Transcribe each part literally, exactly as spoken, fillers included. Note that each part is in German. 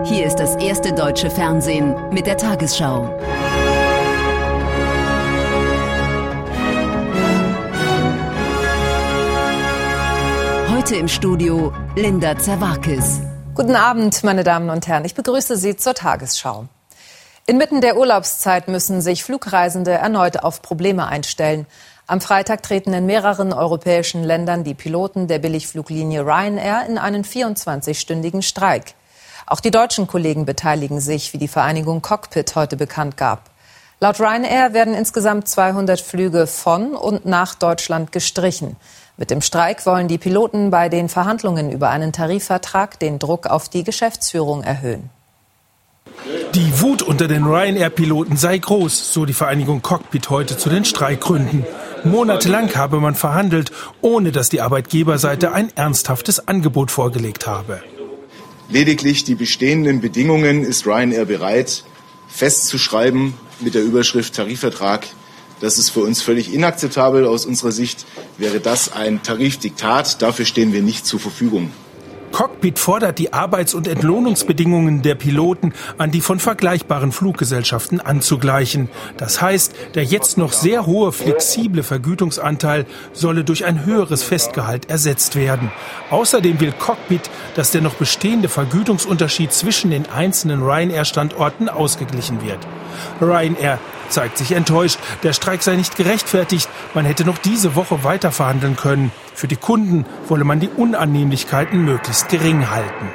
Hier ist das erste deutsche Fernsehen mit der Tagesschau. Heute im Studio Linda Zerwakis. Guten Abend, meine Damen und Herren. Ich begrüße Sie zur Tagesschau. Inmitten der Urlaubszeit müssen sich Flugreisende erneut auf Probleme einstellen. Am Freitag treten in mehreren europäischen Ländern die Piloten der Billigfluglinie Ryanair in einen vierundzwanzigstündigen Streik. Auch die deutschen Kollegen beteiligen sich, wie die Vereinigung Cockpit heute bekannt gab. Laut Ryanair werden insgesamt zweihundert Flüge von und nach Deutschland gestrichen. Mit dem Streik wollen die Piloten bei den Verhandlungen über einen Tarifvertrag den Druck auf die Geschäftsführung erhöhen. Die Wut unter den Ryanair-Piloten sei groß, so die Vereinigung Cockpit heute zu den Streikgründen. Monatelang habe man verhandelt, ohne dass die Arbeitgeberseite ein ernsthaftes Angebot vorgelegt habe. Lediglich die bestehenden Bedingungen ist Ryanair bereit, festzuschreiben mit der Überschrift Tarifvertrag. Das ist für uns völlig inakzeptabel. Aus unserer Sicht wäre das ein Tarifdiktat. Dafür stehen wir nicht zur Verfügung. Cockpit fordert die Arbeits- und Entlohnungsbedingungen der Piloten an die von vergleichbaren Fluggesellschaften anzugleichen. Das heißt, der jetzt noch sehr hohe flexible Vergütungsanteil solle durch ein höheres Festgehalt ersetzt werden. Außerdem will Cockpit, dass der noch bestehende Vergütungsunterschied zwischen den einzelnen Ryanair-Standorten ausgeglichen wird. Ryanair zeigt sich enttäuscht. Der Streik sei nicht gerechtfertigt. Man hätte noch diese Woche weiter verhandeln können. Für die Kunden wolle man die Unannehmlichkeiten möglichst gering halten.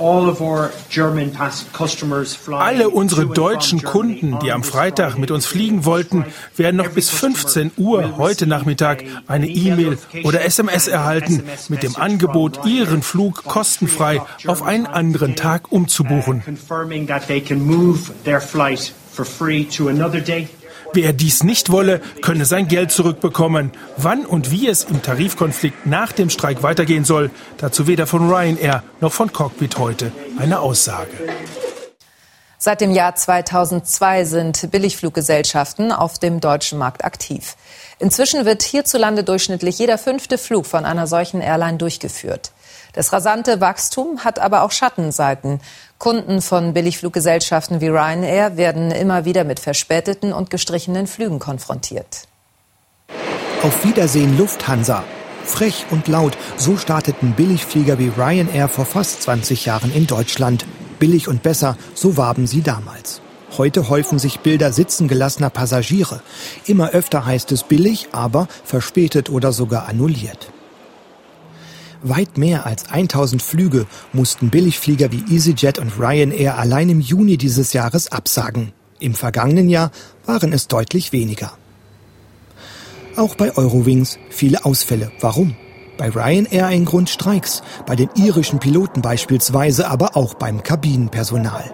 Alle unsere deutschen Kunden, die am Freitag mit uns fliegen wollten, werden noch bis fünfzehn Uhr heute Nachmittag eine E-Mail oder S M S erhalten mit dem Angebot, ihren Flug kostenfrei auf einen anderen Tag umzubuchen. Wer dies nicht wolle, könne sein Geld zurückbekommen. Wann und wie es im Tarifkonflikt nach dem Streik weitergehen soll, dazu weder von Ryanair noch von Cockpit heute eine Aussage. Seit dem Jahr zweitausendzwei sind Billigfluggesellschaften auf dem deutschen Markt aktiv. Inzwischen wird hierzulande durchschnittlich jeder fünfte Flug von einer solchen Airline durchgeführt. Das rasante Wachstum hat aber auch Schattenseiten. Kunden von Billigfluggesellschaften wie Ryanair werden immer wieder mit verspäteten und gestrichenen Flügen konfrontiert. Auf Wiedersehen Lufthansa. Frech und laut, so starteten Billigflieger wie Ryanair vor fast zwanzig Jahren in Deutschland. Billig und besser, so warben sie damals. Heute häufen sich Bilder sitzen gelassener Passagiere. Immer öfter heißt es billig, aber verspätet oder sogar annulliert. Weit mehr als tausend Flüge mussten Billigflieger wie EasyJet und Ryanair allein im Juni dieses Jahres absagen. Im vergangenen Jahr waren es deutlich weniger. Auch bei Eurowings viele Ausfälle. Warum? Bei Ryanair ein Grund Streiks, bei den irischen Piloten beispielsweise, aber auch beim Kabinenpersonal.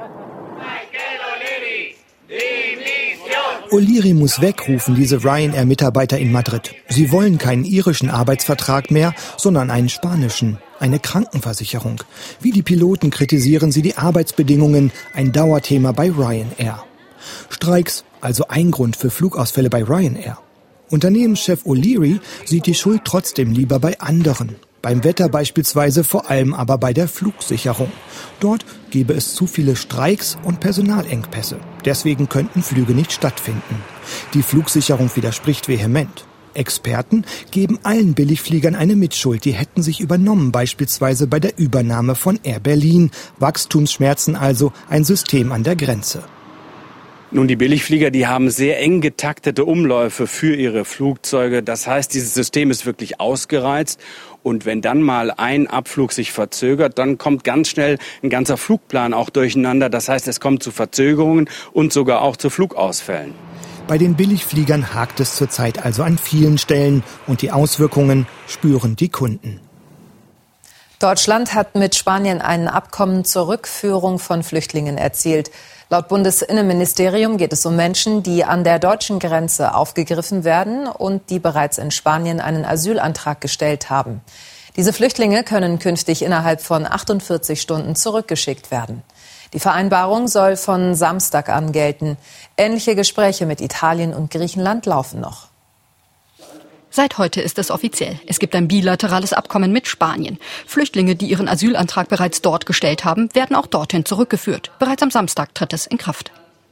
O'Leary muss weg, rufen diese Ryanair-Mitarbeiter in Madrid. Sie wollen keinen irischen Arbeitsvertrag mehr, sondern einen spanischen, eine Krankenversicherung. Wie die Piloten kritisieren sie die Arbeitsbedingungen, ein Dauerthema bei Ryanair. Streiks, also ein Grund für Flugausfälle bei Ryanair. Unternehmenschef O'Leary sieht die Schuld trotzdem lieber bei anderen. Beim Wetter beispielsweise, vor allem aber bei der Flugsicherung. Dort gäbe es zu viele Streiks und Personalengpässe. Deswegen könnten Flüge nicht stattfinden. Die Flugsicherung widerspricht vehement. Experten geben allen Billigfliegern eine Mitschuld. Die hätten sich übernommen, beispielsweise bei der Übernahme von Air Berlin. Wachstumsschmerzen also, ein System an der Grenze. Nun, die Billigflieger, die haben sehr eng getaktete Umläufe für ihre Flugzeuge. Das heißt, dieses System ist wirklich ausgereizt. Und wenn dann mal ein Abflug sich verzögert, dann kommt ganz schnell ein ganzer Flugplan auch durcheinander. Das heißt, es kommt zu Verzögerungen und sogar auch zu Flugausfällen. Bei den Billigfliegern hakt es zurzeit also an vielen Stellen. Und die Auswirkungen spüren die Kunden. Deutschland hat mit Spanien ein Abkommen zur Rückführung von Flüchtlingen erzielt. Laut Bundesinnenministerium geht es um Menschen, die an der deutschen Grenze aufgegriffen werden und die bereits in Spanien einen Asylantrag gestellt haben. Diese Flüchtlinge können künftig innerhalb von achtundvierzig Stunden zurückgeschickt werden. Die Vereinbarung soll von Samstag an gelten. Ähnliche Gespräche mit Italien und Griechenland laufen noch. Seit heute ist es offiziell. Es gibt ein bilaterales Abkommen mit Spanien. Flüchtlinge, die ihren Asylantrag bereits dort gestellt haben, werden auch dorthin zurückgeführt. Bereits am Samstag tritt es in Kraft.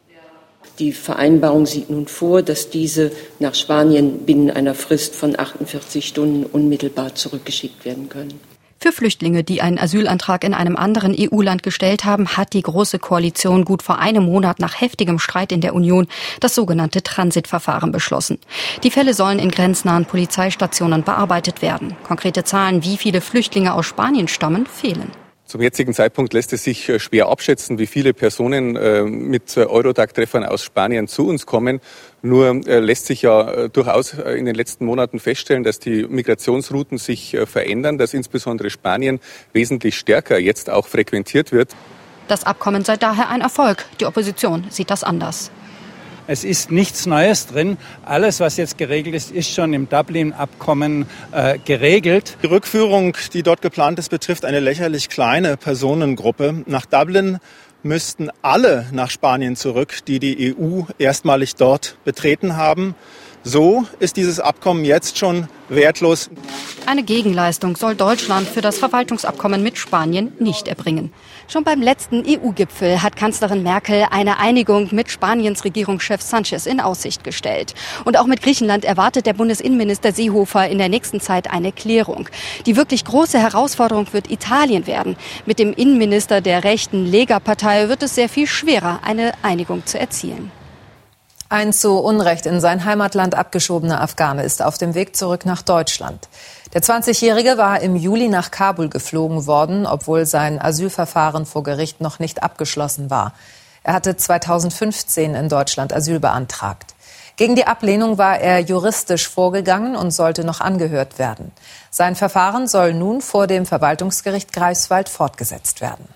Die Vereinbarung sieht nun vor, dass diese nach Spanien binnen einer Frist von achtundvierzig Stunden unmittelbar zurückgeschickt werden können. Für Flüchtlinge, die einen Asylantrag in einem anderen E U-Land gestellt haben, hat die Große Koalition gut vor einem Monat nach heftigem Streit in der Union das sogenannte Transitverfahren beschlossen. Die Fälle sollen in grenznahen Polizeistationen bearbeitet werden. Konkrete Zahlen, wie viele Flüchtlinge aus Spanien stammen, fehlen. Zum jetzigen Zeitpunkt lässt es sich schwer abschätzen, wie viele Personen mit Eurodac-Treffern aus Spanien zu uns kommen. Nur lässt sich ja durchaus in den letzten Monaten feststellen, dass die Migrationsrouten sich verändern, dass insbesondere Spanien wesentlich stärker jetzt auch frequentiert wird. Das Abkommen sei daher ein Erfolg. Die Opposition sieht das anders. Es ist nichts Neues drin. Alles, was jetzt geregelt ist, ist schon im Dublin-Abkommen äh, geregelt. Die Rückführung, die dort geplant ist, betrifft eine lächerlich kleine Personengruppe. Nach Dublin müssten alle nach Spanien zurück, die die E U erstmalig dort betreten haben. So ist dieses Abkommen jetzt schon wertlos. Eine Gegenleistung soll Deutschland für das Verwaltungsabkommen mit Spanien nicht erbringen. Schon beim letzten E U-Gipfel hat Kanzlerin Merkel eine Einigung mit Spaniens Regierungschef Sánchez in Aussicht gestellt. Und auch mit Griechenland erwartet der Bundesinnenminister Seehofer in der nächsten Zeit eine Klärung. Die wirklich große Herausforderung wird Italien werden. Mit dem Innenminister der rechten Lega-Partei wird es sehr viel schwerer, eine Einigung zu erzielen. Ein zu Unrecht in sein Heimatland abgeschobener Afghane ist auf dem Weg zurück nach Deutschland. Der zwanzigjährige war im Juli nach Kabul geflogen worden, obwohl sein Asylverfahren vor Gericht noch nicht abgeschlossen war. Er hatte zweitausendfünfzehn in Deutschland Asyl beantragt. Gegen die Ablehnung war er juristisch vorgegangen und sollte noch angehört werden. Sein Verfahren soll nun vor dem Verwaltungsgericht Greifswald fortgesetzt werden.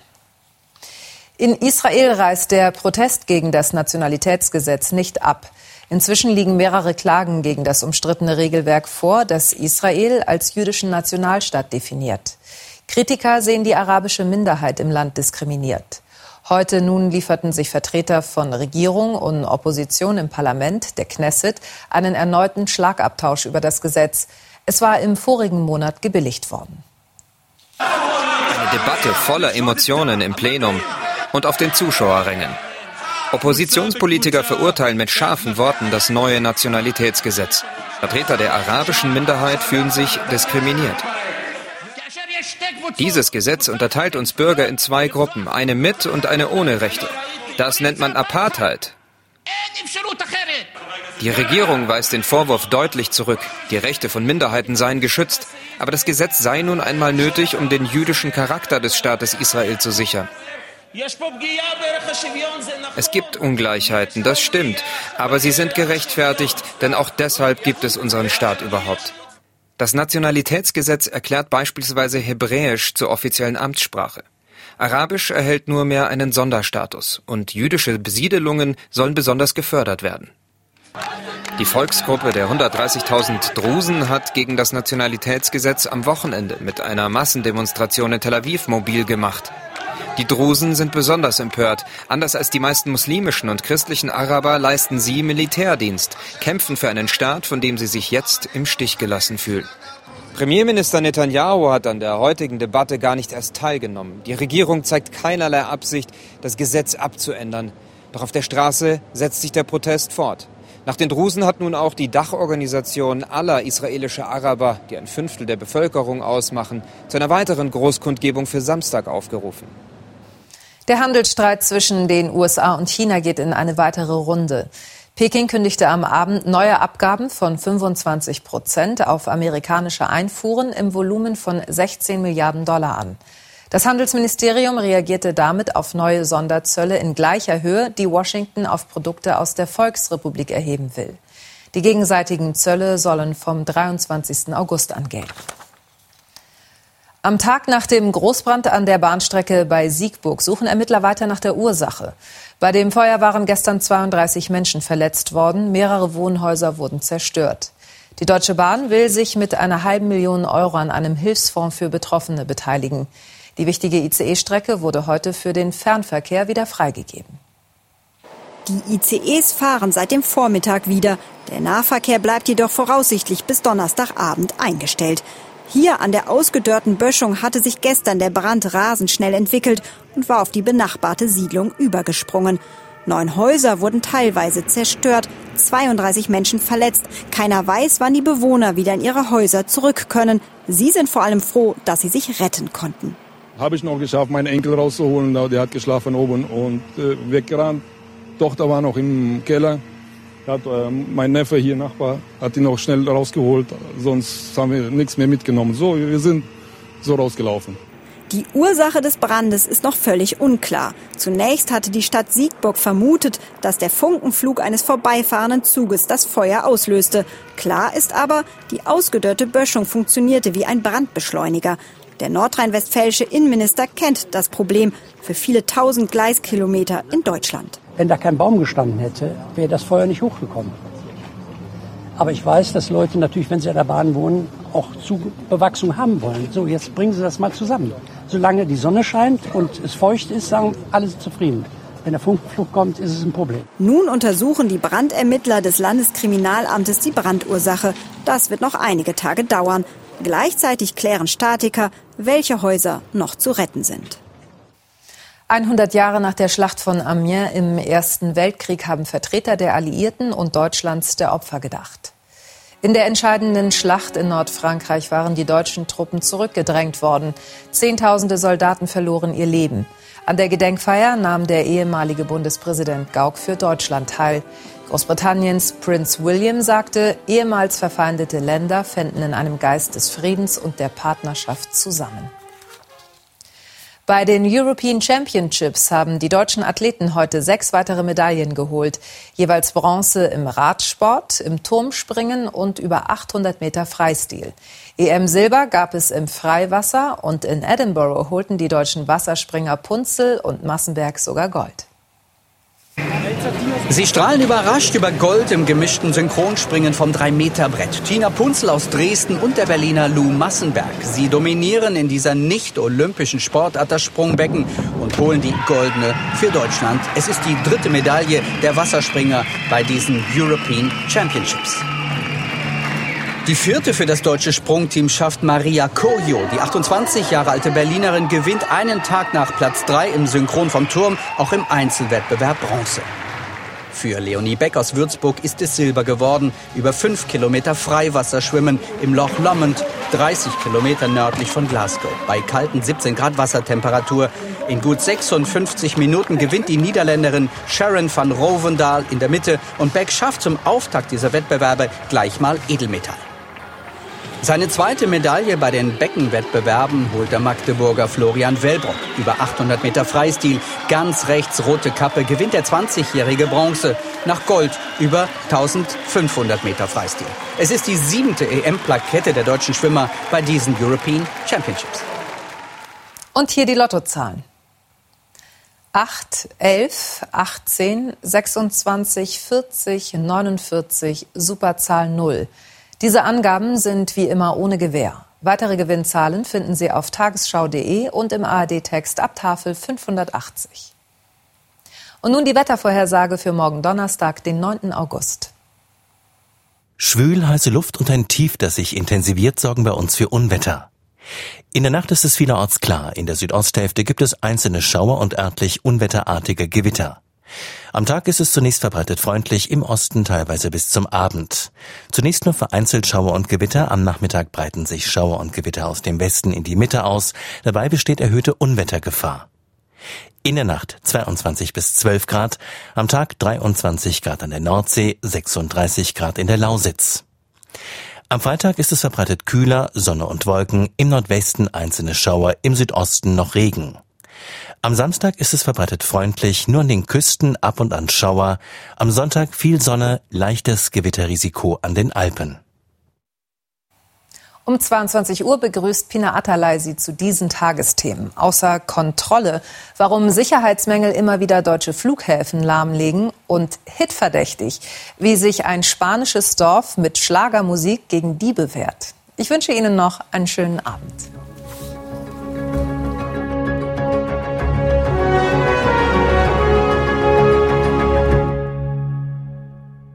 In Israel reißt der Protest gegen das Nationalitätsgesetz nicht ab. Inzwischen liegen mehrere Klagen gegen das umstrittene Regelwerk vor, das Israel als jüdischen Nationalstaat definiert. Kritiker sehen die arabische Minderheit im Land diskriminiert. Heute nun lieferten sich Vertreter von Regierung und Opposition im Parlament, der Knesset, einen erneuten Schlagabtausch über das Gesetz. Es war im vorigen Monat gebilligt worden. Eine Debatte voller Emotionen im Plenum und auf den Zuschauerrängen. Oppositionspolitiker verurteilen mit scharfen Worten das neue Nationalitätsgesetz. Vertreter der arabischen Minderheit fühlen sich diskriminiert. Dieses Gesetz unterteilt uns Bürger in zwei Gruppen, eine mit und eine ohne Rechte. Das nennt man Apartheid. Die Regierung weist den Vorwurf deutlich zurück. Die Rechte von Minderheiten seien geschützt. Aber das Gesetz sei nun einmal nötig, um den jüdischen Charakter des Staates Israel zu sichern. Es gibt Ungleichheiten, das stimmt, aber sie sind gerechtfertigt, denn auch deshalb gibt es unseren Staat überhaupt. Das Nationalitätsgesetz erklärt beispielsweise Hebräisch zur offiziellen Amtssprache. Arabisch erhält nur mehr einen Sonderstatus und jüdische Besiedelungen sollen besonders gefördert werden. Die Volksgruppe der hundertdreißigtausend Drusen hat gegen das Nationalitätsgesetz am Wochenende mit einer Massendemonstration in Tel Aviv mobil gemacht. Die Drusen sind besonders empört. Anders als die meisten muslimischen und christlichen Araber leisten sie Militärdienst, kämpfen für einen Staat, von dem sie sich jetzt im Stich gelassen fühlen. Premierminister Netanyahu hat an der heutigen Debatte gar nicht erst teilgenommen. Die Regierung zeigt keinerlei Absicht, das Gesetz abzuändern. Doch auf der Straße setzt sich der Protest fort. Nach den Drusen hat nun auch die Dachorganisation aller israelischer Araber, die ein Fünftel der Bevölkerung ausmachen, zu einer weiteren Großkundgebung für Samstag aufgerufen. Der Handelsstreit zwischen den U S A und China geht in eine weitere Runde. Peking kündigte am Abend neue Abgaben von fünfundzwanzig Prozent auf amerikanische Einfuhren im Volumen von sechzehn Milliarden Dollar an. Das Handelsministerium reagierte damit auf neue Sonderzölle in gleicher Höhe, die Washington auf Produkte aus der Volksrepublik erheben will. Die gegenseitigen Zölle sollen vom dreiundzwanzigsten August an gelten. Am Tag nach dem Großbrand an der Bahnstrecke bei Siegburg suchen Ermittler weiter nach der Ursache. Bei dem Feuer waren gestern zweiunddreißig Menschen verletzt worden, mehrere Wohnhäuser wurden zerstört. Die Deutsche Bahn will sich mit einer halben Million Euro an einem Hilfsfonds für Betroffene beteiligen. Die wichtige I C E-Strecke wurde heute für den Fernverkehr wieder freigegeben. Die I C Es fahren seit dem Vormittag wieder. Der Nahverkehr bleibt jedoch voraussichtlich bis Donnerstagabend eingestellt. Hier an der ausgedörrten Böschung hatte sich gestern der Brand rasend schnell entwickelt und war auf die benachbarte Siedlung übergesprungen. Neun Häuser wurden teilweise zerstört, zweiunddreißig Menschen verletzt. Keiner weiß, wann die Bewohner wieder in ihre Häuser zurück können. Sie sind vor allem froh, dass sie sich retten konnten. Habe ich noch geschafft, meinen Enkel rauszuholen. Der hat geschlafen oben und äh, weggerannt. Tochter war noch im Keller. Hat, äh, mein Neffe hier, Nachbar, hat ihn noch schnell rausgeholt. Sonst haben wir nichts mehr mitgenommen. So, wir sind so rausgelaufen. Die Ursache des Brandes ist noch völlig unklar. Zunächst hatte die Stadt Siegburg vermutet, dass der Funkenflug eines vorbeifahrenden Zuges das Feuer auslöste. Klar ist aber, die ausgedörrte Böschung funktionierte wie ein Brandbeschleuniger. Der nordrhein-westfälische Innenminister kennt das Problem für viele tausend Gleiskilometer in Deutschland. Wenn da kein Baum gestanden hätte, wäre das Feuer nicht hochgekommen. Aber ich weiß, dass Leute natürlich, wenn sie an der Bahn wohnen, auch Zugbewachsung haben wollen. So, jetzt bringen Sie das mal zusammen. Solange die Sonne scheint und es feucht ist, sagen alle zufrieden. Wenn der Funkenflug kommt, ist es ein Problem. Nun untersuchen die Brandermittler des Landeskriminalamtes die Brandursache. Das wird noch einige Tage dauern. Gleichzeitig klären Statiker, welche Häuser noch zu retten sind. hundert Jahre nach der Schlacht von Amiens im Ersten Weltkrieg haben Vertreter der Alliierten und Deutschlands der Opfer gedacht. In der entscheidenden Schlacht in Nordfrankreich waren die deutschen Truppen zurückgedrängt worden. Zehntausende Soldaten verloren ihr Leben. An der Gedenkfeier nahm der ehemalige Bundespräsident Gauck für Deutschland teil. Großbritanniens Prinz William sagte, ehemals verfeindete Länder fänden in einem Geist des Friedens und der Partnerschaft zusammen. Bei den European Championships haben die deutschen Athleten heute sechs weitere Medaillen geholt. Jeweils Bronze im Radsport, im Turmspringen und über achthundert Meter Freistil. E M-Silber gab es im Freiwasser und in Edinburgh holten die deutschen Wasserspringer Punzel und Massenberg sogar Gold. Sie strahlen überrascht über Gold im gemischten Synchronspringen vom drei Meter Brett. Tina Punzel aus Dresden und der Berliner Lou Massenberg. Sie dominieren in dieser nicht-olympischen Sportart das Sprungbecken und holen die goldene für Deutschland. Es ist die dritte Medaille der Wasserspringer bei diesen European Championships. Die vierte für das deutsche Sprungteam schafft Maria Kojo. Die achtundzwanzig Jahre alte Berlinerin gewinnt einen Tag nach Platz drei im Synchron vom Turm auch im Einzelwettbewerb Bronze. Für Leonie Beck aus Würzburg ist es Silber geworden. Über fünf Kilometer Freiwasserschwimmen im Loch Lomond, dreißig Kilometer nördlich von Glasgow. Bei kalten siebzehn Grad Wassertemperatur. In gut sechsundfünfzig Minuten gewinnt die Niederländerin Sharon van Rovendal in der Mitte. Und Beck schafft zum Auftakt dieser Wettbewerbe gleich mal Edelmetall. Seine zweite Medaille bei den Beckenwettbewerben holt der Magdeburger Florian Wellbrock. Über achthundert Meter Freistil, ganz rechts rote Kappe, gewinnt der zwanzigjährige Bronze. Nach Gold über eintausendfünfhundert Meter Freistil. Es ist die siebte E M-Plakette der deutschen Schwimmer bei diesen European Championships. Und hier die Lottozahlen. acht, elf, achtzehn, sechsundzwanzig, vierzig, neunundvierzig, Superzahl null. Diese Angaben sind wie immer ohne Gewähr. Weitere Gewinnzahlen finden Sie auf tagesschau punkt de und im A R D-Text ab Tafel fünfhundertachtzig. Und nun die Wettervorhersage für morgen Donnerstag, den neunten August. Schwül, heiße Luft und ein Tief, das sich intensiviert, sorgen bei uns für Unwetter. In der Nacht ist es vielerorts klar. In der Südosthälfte gibt es einzelne Schauer und örtlich unwetterartige Gewitter. Am Tag ist es zunächst verbreitet freundlich, im Osten teilweise bis zum Abend. Zunächst nur vereinzelt Schauer und Gewitter, am Nachmittag breiten sich Schauer und Gewitter aus dem Westen in die Mitte aus. Dabei besteht erhöhte Unwettergefahr. In der Nacht zweiundzwanzig bis zwölf Grad, am Tag dreiundzwanzig Grad an der Nordsee, sechsunddreißig Grad in der Lausitz. Am Freitag ist es verbreitet kühler, Sonne und Wolken, im Nordwesten einzelne Schauer, im Südosten noch Regen. Am Samstag ist es verbreitet freundlich, nur an den Küsten ab und an Schauer. Am Sonntag viel Sonne, leichtes Gewitterrisiko an den Alpen. Um zweiundzwanzig Uhr begrüßt Pina Atalay Sie zu diesen Tagesthemen. Außer Kontrolle, warum Sicherheitsmängel immer wieder deutsche Flughäfen lahmlegen und hitverdächtig, wie sich ein spanisches Dorf mit Schlagermusik gegen Diebe wehrt. Ich wünsche Ihnen noch einen schönen Abend.